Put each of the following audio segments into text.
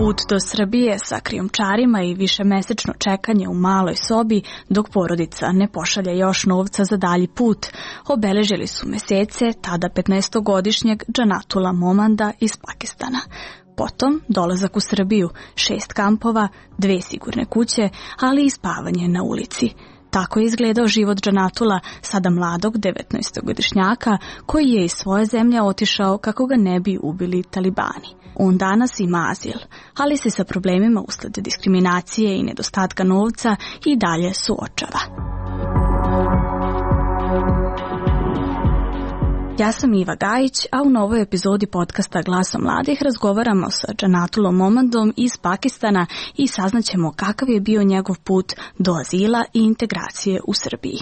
Put do Srbije sa krijumčarima i višemesečno čekanje u maloj sobi dok porodica ne pošalje još novca za dalji put obeležili su mesece tada 15-godišnjeg Džanatula Momanda iz Pakistana. Potom dolazak u Srbiju, 6 kampova, 2 sigurne kuće, ali i spavanje na ulici. Tako je izgledao život Džanatula, sada mladog 19-godišnjaka, koji je iz svoje zemlje otišao kako ga ne bi ubili talibani. On danas ima azil, ali se sa problemima usled diskriminacije i nedostatka novca i dalje suočava. Ja sam Iva Gajić, a u novoj epizodi podcasta Glasom mladih razgovaramo sa Džanatulom Momandom iz Pakistana i saznaćemo kakav je bio njegov put do azila i integracije u Srbiji.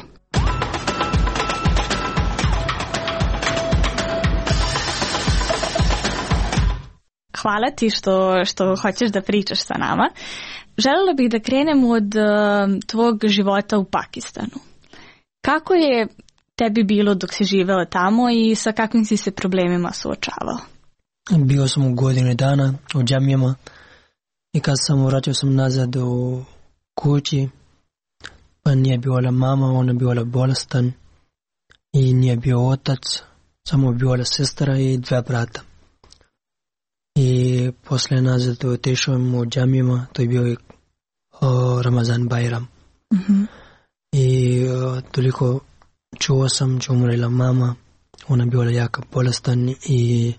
Hvala ti što hoćeš da pričaš sa nama. Želela bih da krenemo od tvog života u Pakistanu. Kako je tebi bilo dok si živela tamo i sa kakvim si se problemima suočavao? Bio sam u godine dana u džamijama i kad sam vraćao sam nazad u kući, pa nije bila mama, ona bila bolestan i nije bio otac, samo bila sestra i 2 brata. I posle nazad otišao u džamijama, to je bio Ramazan Bajram. Mm-hmm. I toliko čuo sam da umrela mama, ona bila jako bolestan i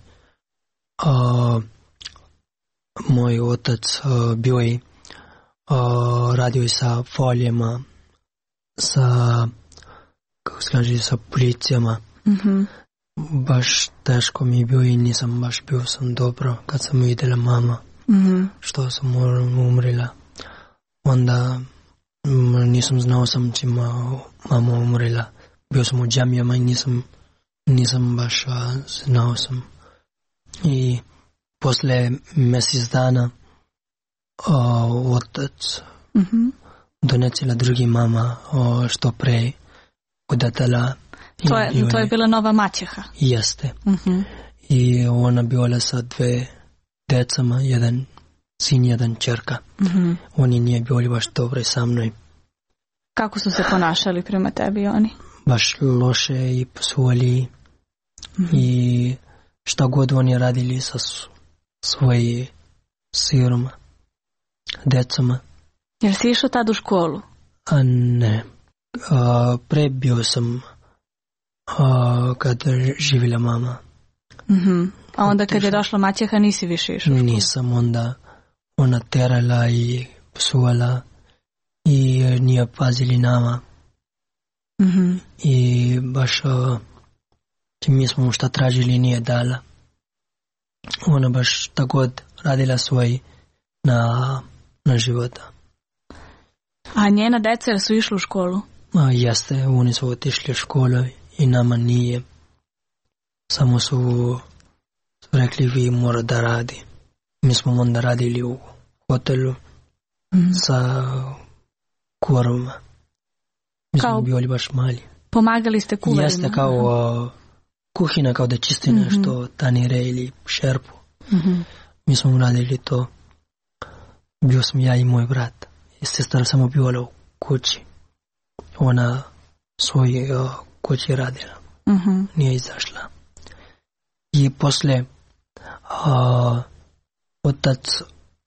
moj otac bio je radio sa folijama, sa policijama. Mm-hmm. Baš teško mi je bio i nisam baš bio sam dobro kad sam vidjela mama, mm-hmm. što sam umrela. Onda nisam znao sam či mama umrela. Bio sam u džamijama i nisam baš znao sam. I posle mjesec dana otac mm-hmm. donesila drugi mama što pre udatala. To je bila nova maćeha. Jeste. Mm-hmm. I ona bila sa 2 decama, jedan sin, jedan čerka. Mm-hmm. Oni nije bili baš dobri sa mnom. Kako su se ponašali prema tebi oni? Baš loše i psovali. Mm-hmm. I šta god oni radili sa svojim siroma, decama. Jer si išao tad u školu? Ne. Pre bio sam kad živjela mama. Mm-hmm. A onda kad je došla maćeha nisi više išao u školu? Nisam, onda ona terala i psovala i nije pazili nama. Mm-hmm. I baš mi smo šta tražili nije dala. Ona baš tako radila svoj na života. A njena deca su išli u školu? Jeste, oni su otišli u školu i nama nije. Samo su rekli vi mora da radi. Mi smo onda radili u hotelu mm-hmm. sa kuvarima. Mi smo bili baš mali. Pomagali ste kuvarima? Jeste kao kuhina, kao da čisti nešto, mm-hmm. tanire ili šerpu. Mm-hmm. Mi smo radili to. Bio sam ja i moj brat. I sestra samo bila u kući. Ona svoj kući radila. Mm-hmm. Nije izašla. I posle otac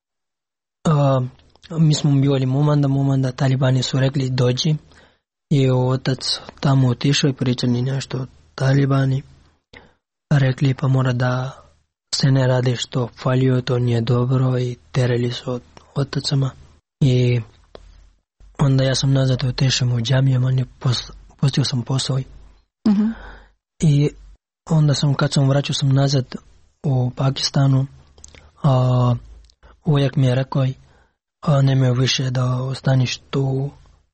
mi smo bili Momanda, talibani su rekli dođi. I otac tamo otišao i pričali nešto talibani. Rekli pa mora da se ne radi što falio, to nije dobro i terali su od otacama. I onda ja sam nazad otišao u džamijama, postio sam posao. Mm-hmm. I onda kad sam vraćao sam nazad u Pakistanu, uvijek mi je rekao nemoj više da ostaniš tu,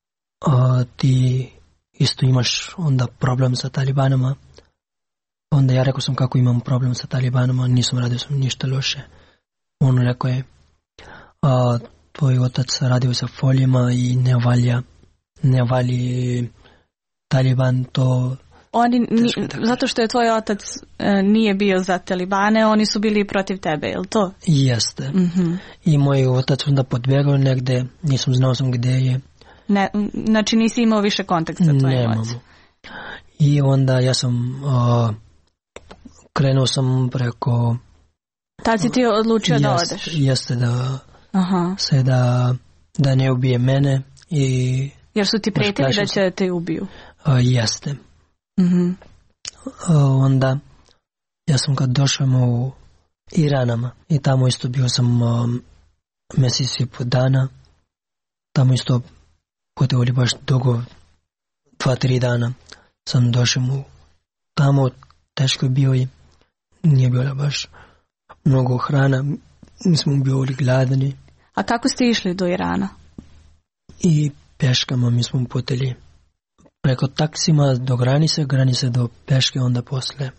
ti isto imaš onda problem sa talibanama. Onda ja rekao sam kako imam problem sa talibanama, nisam radio sam ništa loše. On rekao je tvoj otac radio sa folijama i ne vali Taliban, to Oni, zato što je tvoj otac nije bio za talibane, oni su bili protiv tebe, je li to? Jeste. I moj otac onda podbjegao negde, nisam znao sam gde je. Znači nisi imao više kontakt sa tvojim ocem? I onda ja sam krenuo sam preko... Tad si ti odlučio da odeš? Jeste, da ne ubije mene. Jer su ti prijetili da će te ubiju? Jeste. Onda ja sam kad došao u Iranama i tamo isto bio sam mjesec i po dana. Tamo isto putovali baš dugo, 2-3 dana sam došao tamo, teško je bio i nije bilo baš mnogo hrana, mi smo bili gladni. A kako ste išli do Irana? I peškama mi smo putili preko taksima do granice do peške onda posle.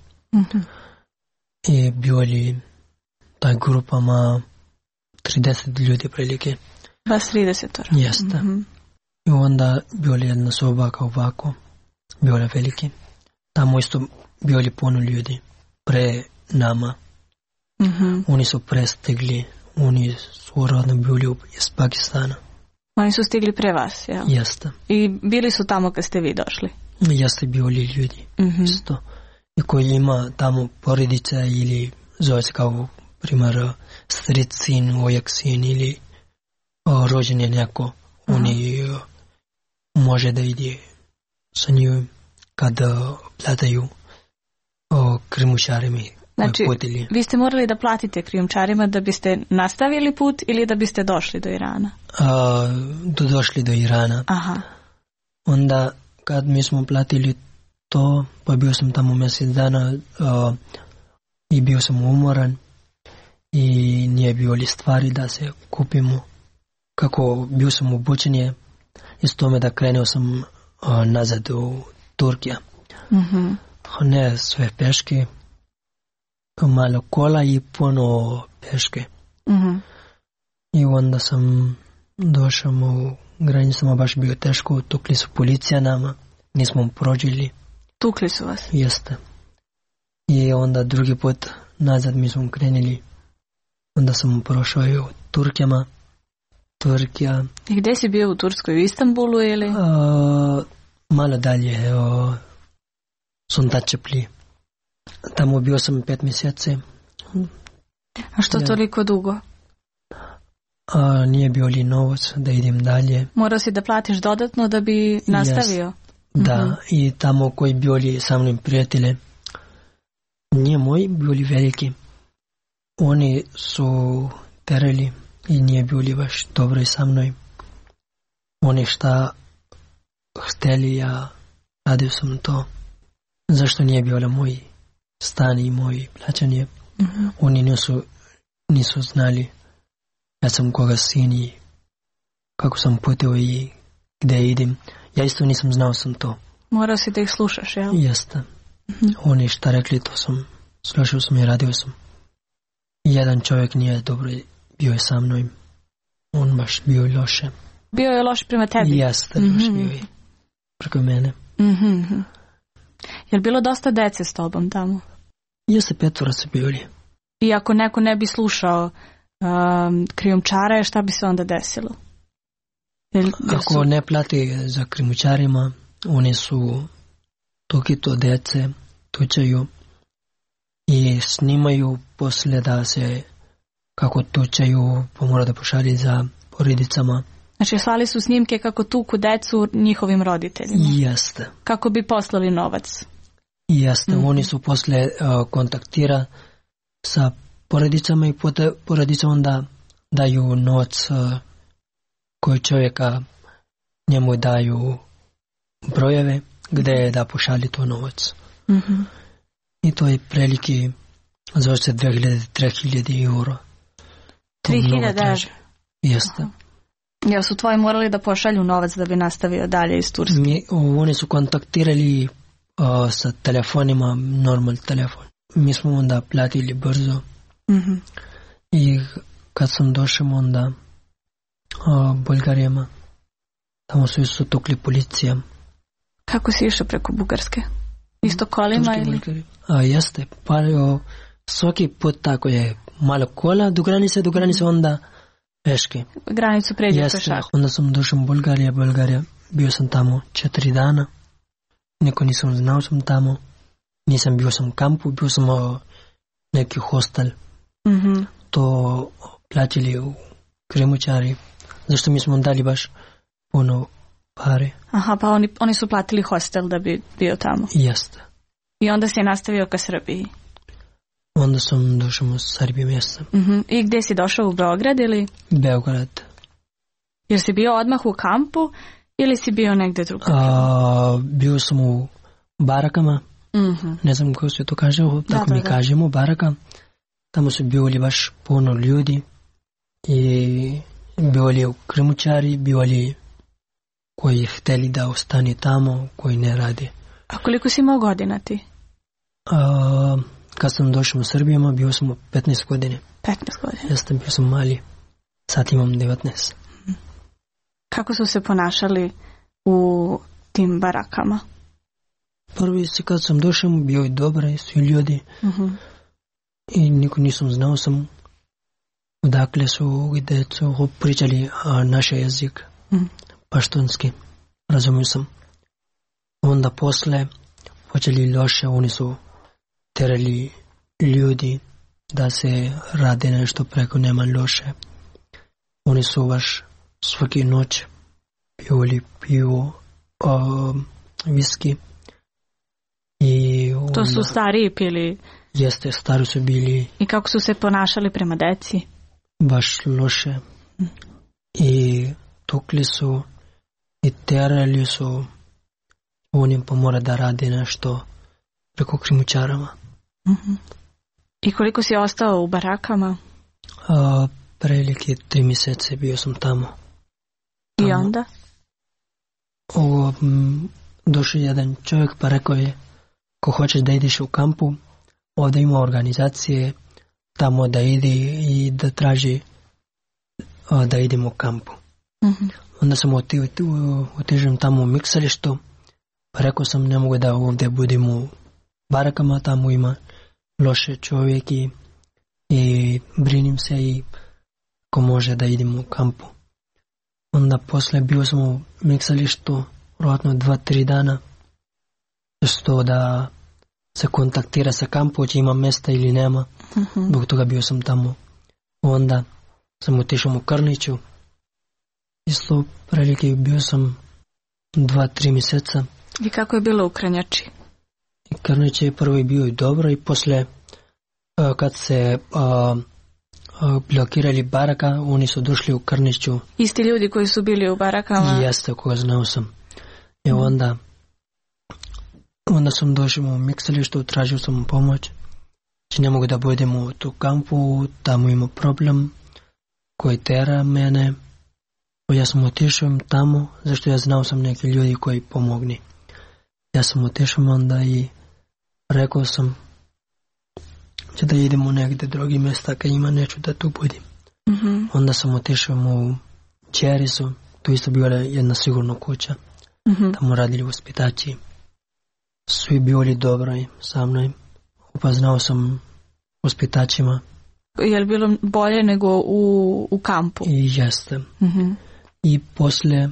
I bili taj grupama 30 ljudi prilike. Vas 30? Jeste. I onda bili jedna soba kao ovako, bili veliki. Tamo isto bili puno ljudi pre nama. Oni su prestigli, oni su urodno bili iz Pakistana. Oni su stigli pre vas, jel? Jeste. I bili su tamo kad ste vi došli? Jeste bili ljudi, isto. I koji ima tamo porodice ili zove se kao primjer stric sin, ojak sin ili rođen je neko. Oni može da ide sa njim kada plataju krijumčarima. Znači, vi ste morali da platite krijumčarima da biste nastavili put ili da biste došli do Irana? Došli do Irana. Onda kad mi smo platili to, pa bio sam tamo mjesec dana i bio sam umoran i nije bilo li stvari da se kupimo. Kako bio sam obučen je iz tome da krenuo sam nazad u Turkiju. Ne sve peške, malo kola i puno peške. I onda sam došao u granicama, baš bio teško, tukli su policija nama, nismo prođili. Tukli su vas? Jeste. I onda drugi put nazad mi smo krenuli, onda sam prošao i u Turkija. I gdje si bio u Turskoj, u Istanbulu ili? Malo dalje, Suntačepli. Tamo bio sam 5 mjeseci. A što toliko dugo? Nije bio li novac da idem dalje. Morao si da platiš dodatno da bi nastavio? Da, i tamo koji bili sa mnom prijatelje, nije moji bili veliki. Oni su terali i nije bili baš dobro sa mnom. Oni šta hteli, ja radio sam to. Zašto nije bilo moj stan i moj plaćanje? Oni nisu znali ja sam koga sin i kako sam putio i gdje idem. Ja isto nisam znao sam to. Morao si da ih slušaš, jel? Jeste. Oni šta rekli, to sam slušao sam i radio sam. Jedan čovjek nije dobro bio je sa mnom. On baš bio loše. Bio je loš prema tebi? Jeste, baš bio je preko mene. Je li bilo dosta dece s tobom tamo? Jeste, 5 su bili. I ako neko ne bi slušao krijumčare, šta bi se onda desilo? Ako ne plati za krijumčarima, oni su to dece tučaju i snimaju poslije da se kako tučaju, pa mora da pošalji za porodicama. Znači slali su snimke kako tuku decu njihovim roditeljima? Jeste. Kako bi poslali novac? Jeste, oni su poslije kontaktira sa porodicama i porodicama onda daju novac koji čovjeka njemu daju brojeve gdje je da pošalji to novac. I to je prilike zove se 2000-3000 euro. 3000 euro? Jeste. Jel su tvoji morali da pošalju novac da bi nastavio dalje iz Turske? Oni su kontaktirali sa telefonima, normal telefon. Mi smo onda platili brzo. I kad sam došao onda Bulgarijama, tamo su tukli policija. Kako si išao preko Bugarske? Isto kolima ili? Jeste, pa svaki put tako je malo kola do granice onda peške. Granicu pređe pešak. Onda sam došao u Bulgarija, bio sam tamo 4 dana, niko nisam znao sam tamo, nisam bio sam u kampu, bio sam u neki hostel, to plaćali u krimučari, zašto mi smo dali baš puno pare. Aha, pa oni su platili hostel da bi bio tamo. Jeste. I onda se je nastavio ka Srbiji. Onda sam došao u Srbiju mjesta. I gdje si došao, u Beograd ili? Beograd. Jer si bio odmah u kampu ili si bio negdje drugo? Bio sam u barakama. Ne znam kako se to kaže, tako mi kažemo, baraka. Tamo su bili baš puno ljudi i bili u krimučari, bili koji htjeli da ostane tamo, koji ne radi. A koliko si imao godina ti? Kad sam došao u Srbiju, bio sam u 15 godine. 15 godina? Jeste, bio sam mali. Sad imam 19. Kako su se ponašali u tim barakama? Prvi si kad sam došao, bio je dobre, svi ljudi. I niko nisam znao sam odakle su, gdje su pričali naš jezik. Paštunski. Razumio sam. Onda posle počeli loše, oni su terali ljudi da se rade nešto preko nema loše. Oni su baš svaki noć pili pivo, viski. I onda, to su stariji pili? Jeste, stari su bili. I kako su se ponašali prema deci? Baš loše. I tukli su i terali su. Oni pa mora da rade nešto preko krimučarama. I koliko si ostao u barakama? Prilike 3 mjesece bio sam tamo. I onda? Došao jedan čovjek pa rekao je, ko hoćeš da ideš u kampu, ovdje ima organizacije tamo da ide i da traži da idemo u kampu. Onda sam otišao tamo u miksalištu, pa rekao sam ne mogu da ovdje budem u barakama, tamo ima loše čovjek i brinim se i ko može da idem u kampu. Onda posle bio sam u miksalištu vjerojatno 2-3 dana što da se kontaktira sa kampu, će ima mjesta ili nema. Zbog toga bio sam tamo. Onda sam otišao u Krniću. Isto prilike bio sam 2-3 mjeseca. I kako je bilo u Krnjači? Krnić je prvo bio i dobro i posle kad se blokirali baraka, oni su došli u Krniću. Isti ljudi koji su bili u barakama? Jeste, koga znao sam. I onda sam došao u miksalištu, tražio sam pomoć. Ne mogu da budem u tu kampu, tamo ima problem koji tera mene. Ja sam otišao tamo, zašto ja znao sam neki ljudi koji pomogni. Ja sam otišao onda i rekao sam će da idemo negdje drugi mjesta, kad ima neću da tu budem. Onda sam otišao u Čerisu, tu isto bila jedna sigurna kuća. Tamo radili vaspitači. Svi bili dobri sa mnom. Upoznao sam vaspitačima. Je li bilo bolje nego u kampu? I jeste. I posle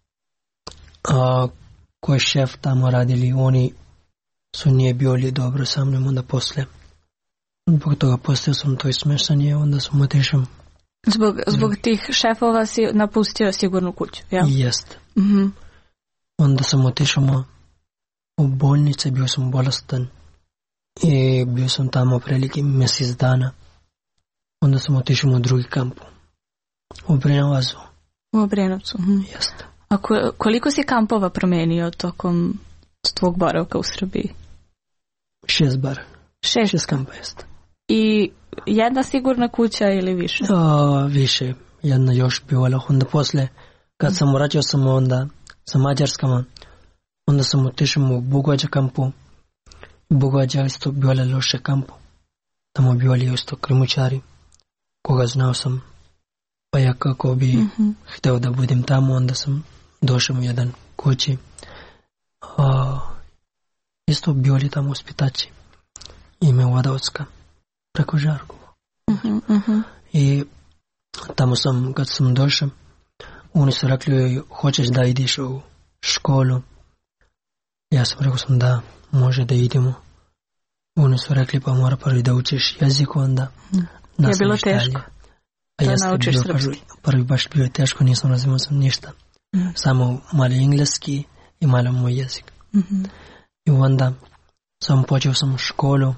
koji šef tamo radili, oni su nije bili dobro sa mnom, onda posle. Zbog toga postao sam to smešanje, onda sam otišao. Zbog tih šefova si napustio sigurnu kuću, jel? Jeste. Onda sam otišao u bolnice, bio sam bolestan i bio sam tamo prilike mjesec dana. Onda sam otišao u drugi kamp, u Brenovazu. U Obrenovcu. Jeste. A koliko si kampova promenio tokom tvog boravka u Srbiji? 6 bar. 6 kampa, jeste. I jedna sigurna kuća ili više? Više. Jedna još bila. Onda posle, kad sam vraćao sam onda sa Mađarskama, onda sam otišao u Bugođa kampu. Bugođa isto bila loše kampu. Tamo bili isto krimučari, koga znao sam. Pa ja kako bi htio da budem tamo, onda sam došao u jedan kući. isto bili tamo uspitači. Ime Vodovska, preko Žarkova. I tamo kad sam došao, oni su rekli, hoćeš da ideš u školu? Ja sam rekao da može da idemo. Oni su rekli, pa mora prvi da učiš jezik, onda je bilo teško da naučiš srpski? Prvi baš bilo teško, nisam razumio sam ništa. Samo malo engleski i malo moj jezik. I onda počeo sam školu.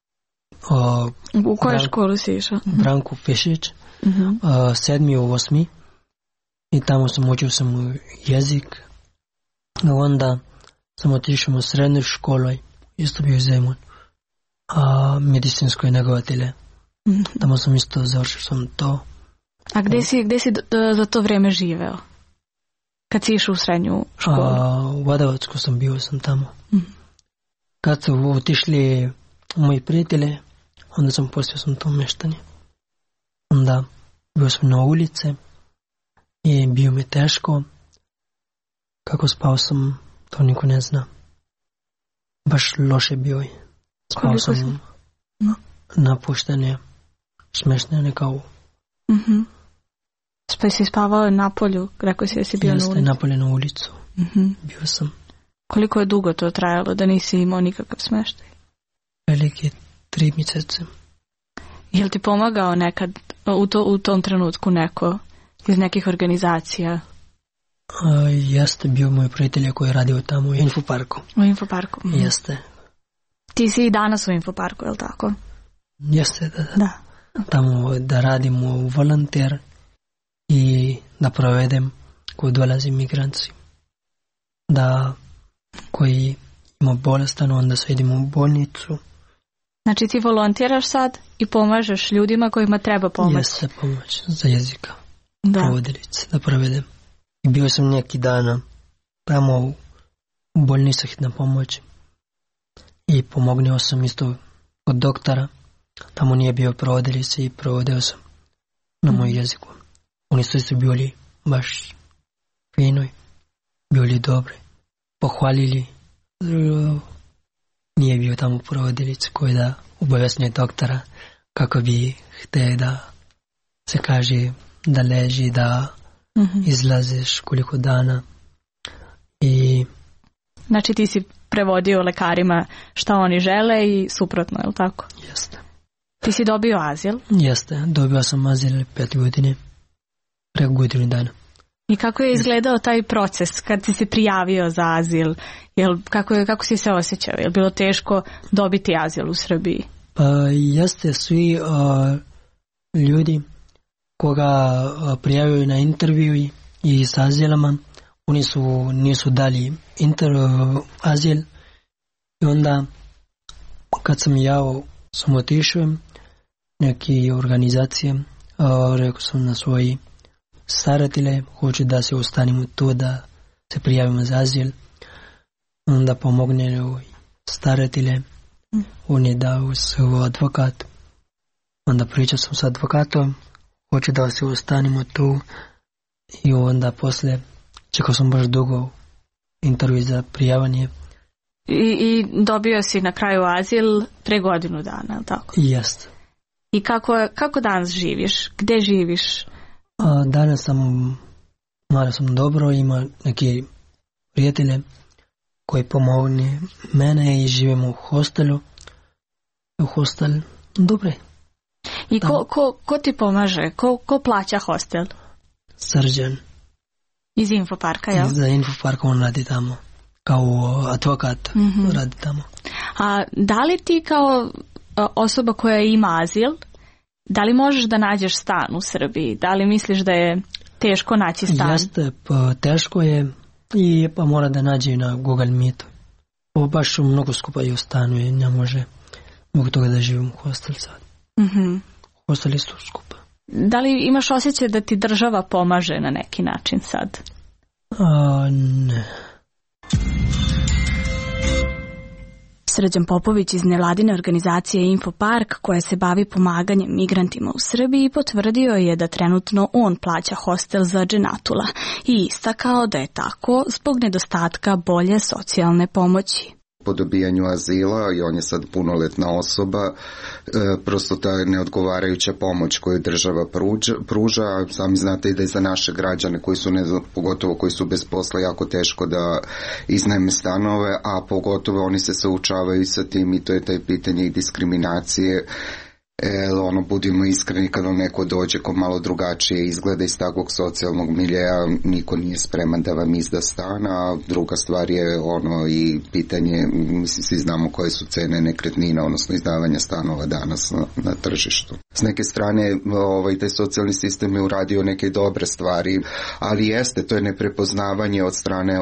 U koju školu si išao? Branko Pešić, 7. u 8. I tamo učio sam jezik. Onda sam otišao u srednju školu, isto bio Zemun, medicinsko negovatelje. Tamo sam isto završio sam to. A gde si za to vrijeme živeo? Kad si išao u srednju školu? U Vodovacku sam bio tamo. Kad su otišli moji prijatelji, onda sam postao sam to meštanje. Onda bio sam na ulici i bio mi teško. Kako spao sam, to niko ne zna. Baš loše bio. Spao sam napuštene, smeštene kao. Pa si spavao na polju, rekao si da si bio na ulici? Jeste, na polju na ulicu. Bio sam. Koliko je dugo to trajalo da nisi imao nikakav smeštaj? Velike 3 mjesece. Je li ti pomagao nekad u tom trenutku neko iz nekih organizacija? Jeste, bio moj prijatelj koji je radio tamo u Infoparku. U Infoparku? Jeste. Ti si i danas u Infoparku, je li tako? Jeste, da. Tamo da radim u volonter i da provedem koji dolazi migranci. Da koji ima bolestan, onda se idemo u bolnicu. Znači ti volontiraš sad i pomažeš ljudima kojima treba pomoć? Jeste, pomoć za jezika. Provodilice, da provedem. I bio sam neki dan tamo u bolnici hitna pomoć i pomognio sam isto od doktora. Tamo nije bio provodilice i provodio sam na moj jeziku. Oni su bili baš fino, bili dobri, pohvalili. Nije bio tamo provodilice koji da obavesnije doktora kako bi htio da se kaže da leži, da izlaziš koliko dana. I znači ti si prevodio lekarima šta oni žele i suprotno, je li tako? Jeste. Ti si dobio azil? Jeste, dobio sam azil 5 godine, preko godinu dana. I kako je izgledao taj proces kad si se prijavio za azil? Kako si se osjećao? Je li bilo teško dobiti azil u Srbiji? Pa jeste, svi ljudi koga prijavio na intervju i s azilama, oni nisu dali azil. I onda kad sam sam otišao neke organizacije, rekao sam na svoji staratelje, hoću da se ostanemo tu, da se prijavimo za azil. Onda pomogne staratelje, oni dao svoj advokat. Onda pričao sam s advokatom, hoću da se ostanemo tu. I onda posle čekao sam baš dugo intervju za prijavanje. I dobio si na kraju azil pre godinu dana, je tako? Jeste. I kako danas živiš? Gde živiš? Danas sam dobro, ima neki prijatelje koji pomogne mene i živimo u hostelu. U hostel, dobre. I ko ti pomaže? Ko plaća hostel? Srđan. Iz Infoparka, jel? Za Infoparka on radi tamo. Kao advokat radi tamo. A da li ti kao osoba koja ima azil, da li možeš da nađeš stan u Srbiji? Da li misliš da je teško naći stan? Jeste, pa teško je i pa mora da nađe na Google Meetu. Baš mnogo skupa je u stanu i ne može zbog toga da živim u hostel sad. Hostel isto skupa. Da li imaš osjećaj da ti država pomaže na neki način sad? Ne. Srđan Popović iz nevladine organizacije Infopark, koja se bavi pomaganjem migrantima u Srbiji, potvrdio je da trenutno on plaća hostel za Dženatula i istakao da je tako zbog nedostatka bolje socijalne pomoći. po dobijanju azila i on je sad punoletna osoba, prosto ta neodgovarajuća pomoć koju država pruža, sami znate i da je za naše građane koji su, pogotovo koji su bez posla, jako teško da iznajme stanove, a pogotovo oni se suočavaju sa tim i to je taj pitanje i diskriminacije. Budimo iskreni, kad vam neko dođe ko malo drugačije izgleda iz takvog socijalnog miljeja, niko nije spreman da vam izda stan, a druga stvar je i pitanje, mislim, svi znamo koje su cene nekretnina, odnosno izdavanja stanova danas na tržištu. S neke strane, taj socijalni sistem je uradio neke dobre stvari, ali jeste, to je neprepoznavanje od strane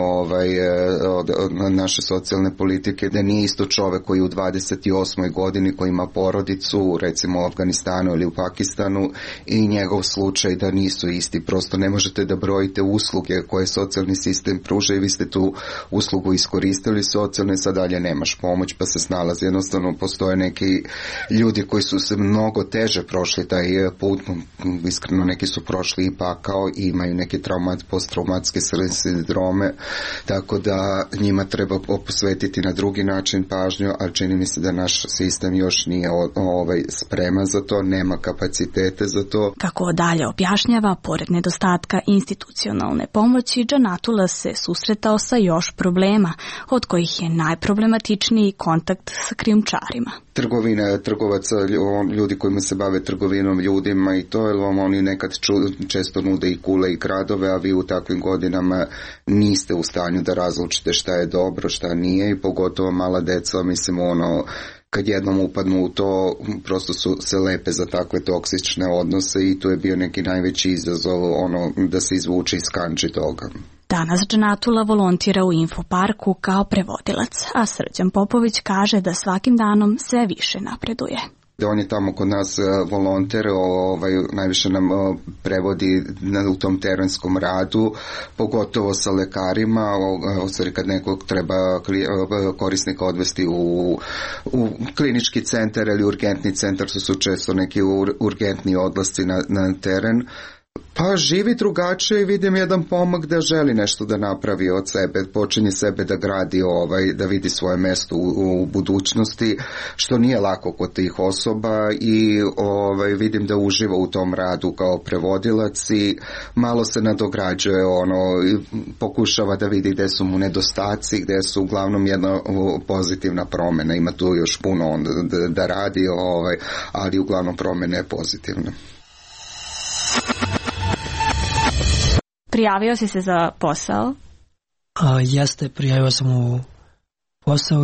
od naše socijalne politike, da nije isto čovek koji u 28. godini koji ima porodicu, recimo u Afganistanu ili u Pakistanu, i njegov slučaj da nisu isti. Prosto ne možete da brojite usluge koje socijalni sistem pruža i vi ste tu uslugu iskoristili socijalne, sad dalje nemaš pomoć pa se snalazi. Jednostavno postoje neki ljudi koji su se mnogo teže prošli taj put, iskreno neki su prošli i pakao i imaju neke posttraumatske sindrome, tako da njima treba posvetiti na drugi način pažnju, ali čini mi se da naš sistem još nije spreman za to, nema kapacitete za to. Kako dalje objašnjava, pored nedostatka institucionalne pomoći, Džanatula se susretao sa još problema, od kojih je najproblematičniji kontakt sa krijumčarima. Trgovaca, ljudi kojima se bave trgovinom ljudima i to, jer vam oni nekad često nude i kule i kradove, a vi u takvim godinama niste u stanju da razlučite šta je dobro, šta nije, i pogotovo mala deca, mislim, kad jednom upadnu u to, prosto su se lepe za takve toksične odnose i tu je bio neki najveći izazov da se izvuče iz kandži toga. Danas Džanatula volontira u Infoparku kao prevodilac, a Srđan Popović kaže da svakim danom sve više napreduje. On je tamo kod nas volonter, najviše nam prevodi u tom terenskom radu, pogotovo sa lekarima, kad nekog treba korisnika odvesti u klinički centar ili urgentni centar, su često neki urgentni odlasci na teren. Pa živi drugačije i vidim jedan pomak da želi nešto da napravi od sebe, počinje sebe da gradi, da vidi svoje mesto u budućnosti, što nije lako kod tih osoba, i vidim da uživa u tom radu kao prevodilac i malo se nadograđuje, pokušava da vidi gde su mu nedostaci, gde su uglavnom jedna pozitivna promjena. Ima tu još puno da radi, ali uglavnom promjena je pozitivna. Prijavio si se za posao? Jeste, prijavio sam u posao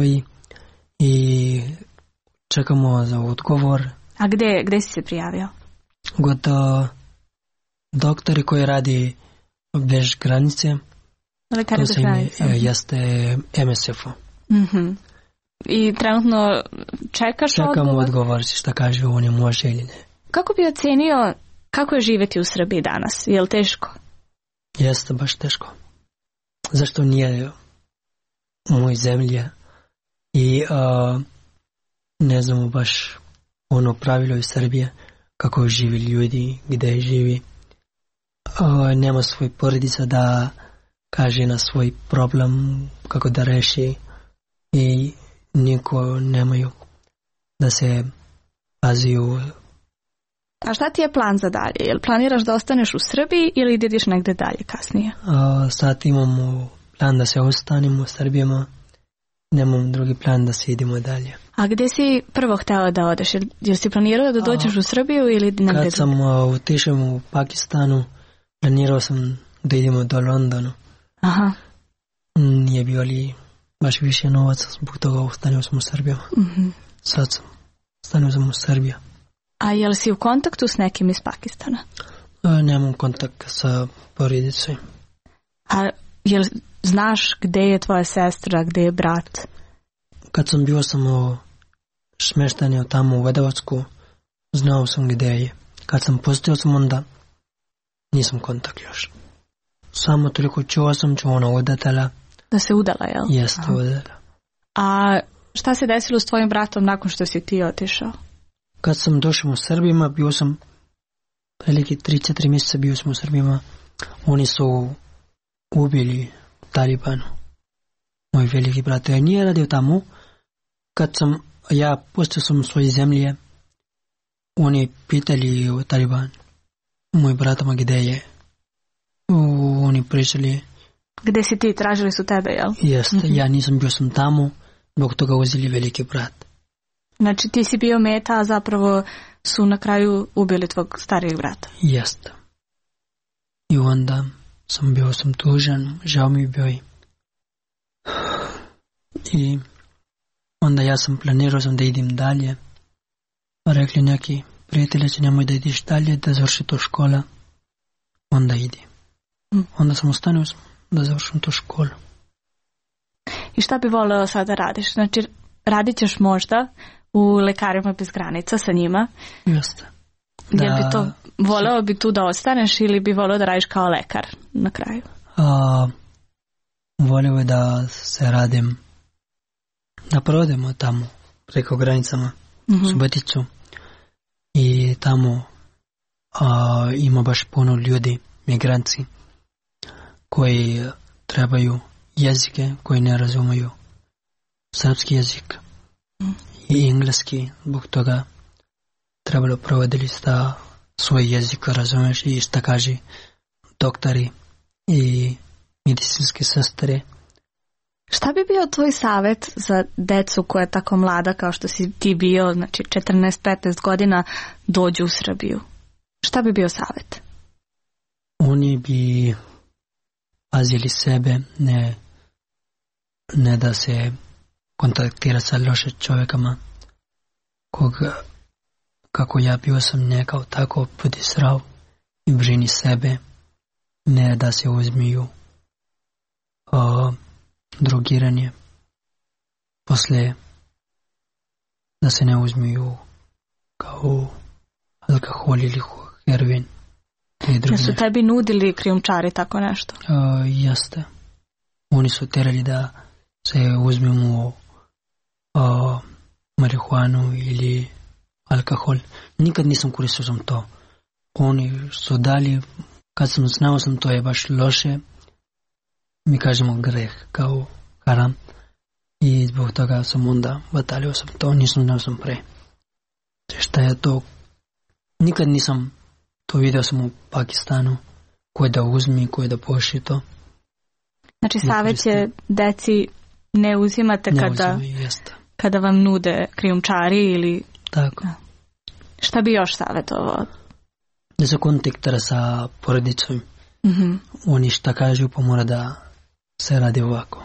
i čekamo za odgovor. A gde si se prijavio? Kod doktori koji radi bez granice. Lekari bez granice? Jeste MSF-u. Mm-hmm. I trenutno čekaš odgovor? Čekamo odgovor, šta kaže on je može ili ne. Kako bi ocenio kako je živjeti u Srbiji danas? Je li teško? Jeste baš teško. Zašto nije u mojoj zemlji i ne znamo baš pravilo iz Srbije kako živi ljudi, gdje živi. Nema svoj porodica da kaže na svoj problem kako da reši i niko nemaju da se paziju. A šta ti je plan za dalje? Jel planiraš da ostaneš u Srbiji ili ideš negdje dalje kasnije? Sad imamo plan da se ostanemo u Srbijama. Nemam drugi plan da se idemo dalje. A gdje si prvo htjela da odeš? Jel si planirao da dođeš u Srbiju ili negdje? Kad sam otišao u Pakistanu, planirao sam da idemo do Londonu. Aha. Nije bio li baš više novaca, zbog toga ostanio sam u Srbijama. Mm-hmm. Sad sam ostanio sam u Srbiji. A jel si u kontaktu s nekim iz Pakistana? Nemam kontakt sa porodicom. A jel znaš gdje je tvoja sestra, gdje je brat? Kad sam bio smješten tamo u Vedavacku, znao sam gdje je. Kad sam postao sam onda, nisam kontakt još. Samo toliko čuo ona udatela. Da se udala, jel? Jeste, udala. A šta se desilo s tvojim bratom nakon što si ti otišao? Kad sam došao u Srbima, bio sam prilike 3-4 mjeseca bio sam u Srbima. Oni su ubili Talibanu. moj veliki brat. Ja nije radio tamo. Kad ja postao sam u svojoj zemlji, oni pitali u Taliban, moj bratama gde je. Oni pričali. Gde si ti? Tražili su tebe, jel? Jeste, ja nisam bio sam tamo, zbog toga uzeli veliki brat. Znači ti si bio meta, a zapravo su na kraju ubili tvog starijeg brata. Jeste. I onda sam tužan, žao mi bio i onda ja sam planirao da idem dalje. Rekli neki prijatelji, nemoj da ideš dalje, da završi to škola. Onda idi. Onda sam ostanio da završim to školu. I šta bi voleo sada da radiš? Znači, radit ćeš možda u Lekarima bez granica sa njima? Jeste. Voleo bi tu da ostaneš ili bi voleo da radiš kao lekar na kraju? Voleo je da se radim, da prodemo tamo preko granicama Suboticu i tamo ima baš puno ljudi, migranci koji trebaju jezike, koji ne razumiju srpski jezik i engleski, zbog toga trebalo provoditi da svoj jezik razumeš i šta kaže doktori i medicinske sestre. Šta bi bio tvoj savjet za decu koja je tako mlada kao što si ti bio, znači 14-15 godina, dođu u Srbiju? Šta bi bio savjet? Oni bi pazili sebe, ne da se kontaktira sa loše čovjekama, kako ja bio sam nekao tako budi zdrav i brini sebe, ne da se uzmiju drogiranje, posle da se ne uzmiju kao alkohol ili heroin. Jesu tebi nudili krijumčari tako nešto? Jeste. Oni su terali da se uzmemo marihuanu ili alkohol. Nikad nisam koristio sam to. Oni su dali, kad sam znao sam to je baš loše, mi kažemo greh, kao haram. I zbog toga sam onda batalio sam to, nisam znao sam pre. Šta je to? Nikad nisam to vidio sam u Pakistanu, koje da uzmi, koje da poši to. Znači savjet je deci ne uzimate kada vam nude krijumčari ili... Tako. Šta bi još savjetovao? Da se kontaktira sa porodicom. Oni šta kažu pa mora da se radi ovako.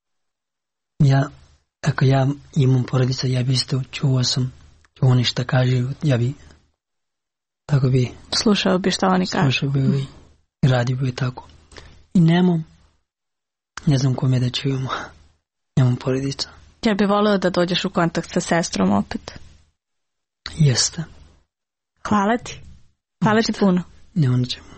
Ako ja imam porodica, ja bi isto čuo sam oni šta kažu, ja bi tako bi slušao bi šta oni kažu. Slušao bi i radio bi tako. I ne znam kome da čujemo. Nemam porodica. Ja bi voleo da dođeš u kontakt sa sestrom opet. Jeste. Hvala ti. Hvala ti puno. Ne onda ćemo.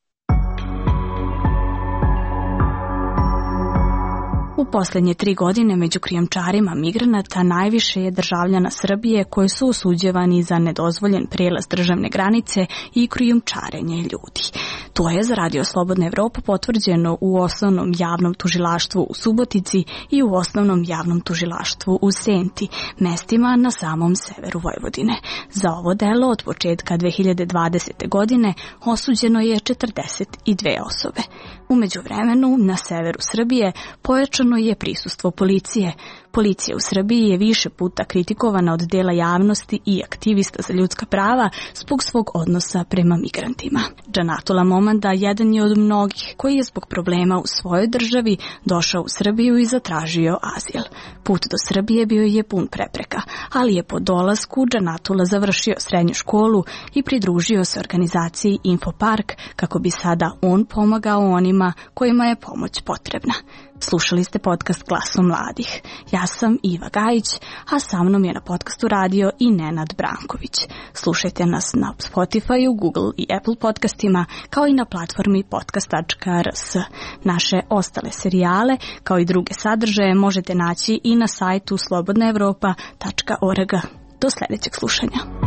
U posljednje 3 godine među krijumčarima migranata najviše je državljana Srbije koji su osuđivani za nedozvoljen prijelaz državne granice i krijumčarenje ljudi. To je za Radio Slobodna Evropa potvrđeno u Osnovnom javnom tužilaštvu u Subotici i u Osnovnom javnom tužilaštvu u Senti, mestima na samom severu Vojvodine. Za ovo delo od početka 2020. godine osuđeno je 42 osobe. U međuvremenu na severu Srbije pojačano je prisustvo policije. Policija u Srbiji je više puta kritikovana od dela javnosti i aktivista za ljudska prava zbog svog odnosa prema migrantima. Džanatula Momanda jedan je od mnogih koji je zbog problema u svojoj državi došao u Srbiju i zatražio azil. Put do Srbije bio je pun prepreka, ali je po dolasku Džanatula završio srednju školu i pridružio se organizaciji Infopark kako bi sada on pomagao onima kojima je pomoć potrebna. Slušali ste podcast Glasom mladih. Ja sam Iva Gajić, a sa mnom je na podcastu radio i Nenad Branković. Slušajte nas na Spotify, Google i Apple podcastima, kao i na platformi podcast.rs. Naše ostale serijale, kao i druge sadržaje, možete naći i na sajtu slobodnaevropa.org. Do sljedećeg slušanja.